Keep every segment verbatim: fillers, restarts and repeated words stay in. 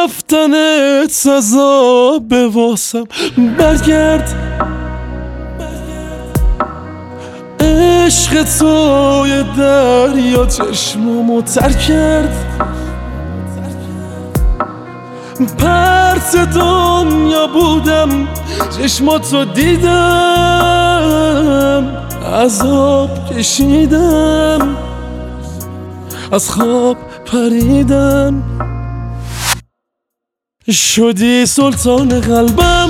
رفتنت سزا به واسم. برگرد عشق توی دریا چشمامو تر کرد. پرت دنیا بودم چشماتو دیدم، عذاب کشیدم از خواب پریدم. شدی سلطان قلبم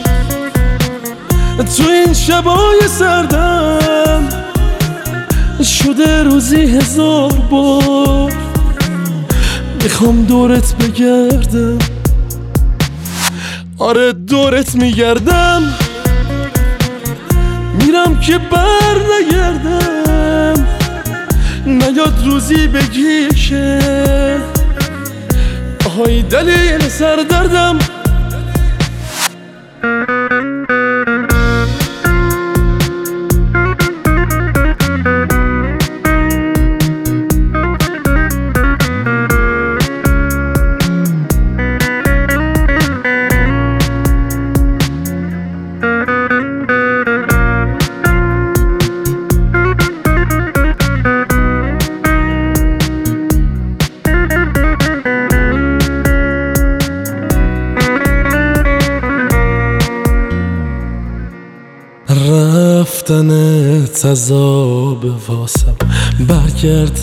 تو این شبای سردم، شده روزی هزار بار میخوام دورت بگردم. آره دورت میگردم، میرم که بر نگردم. نیاد روزی بگی که آهای دلیل سردردم. رفتنت عذاب واسم. برگرد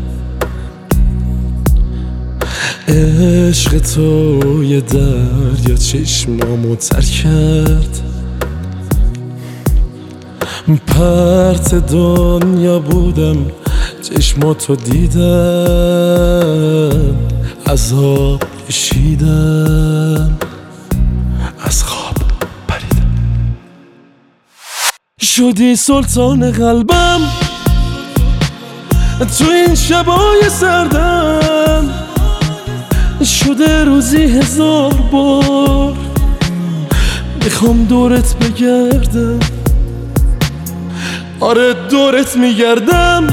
عشق توی دریا چشمامو تر کرد. پرت دنیا بودم چشماتو دیدم، عذاب کشیدم از خواب پریدم. شدی سلطان قلبم تو این شبای سردم، شده روزی هزار بار میخوام دورت بگردم. آره دورت میگردم،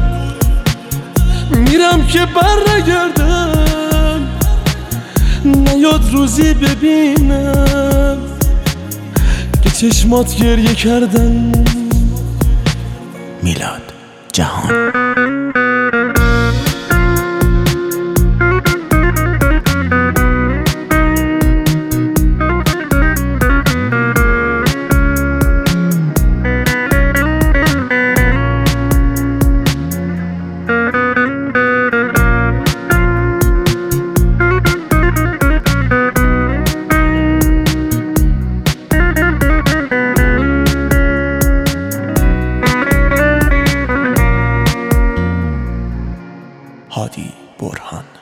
میرم که بر نگردم. نیاد روزی ببینم که چشمات گریه کردن. میلاد جهان. هادی برهان.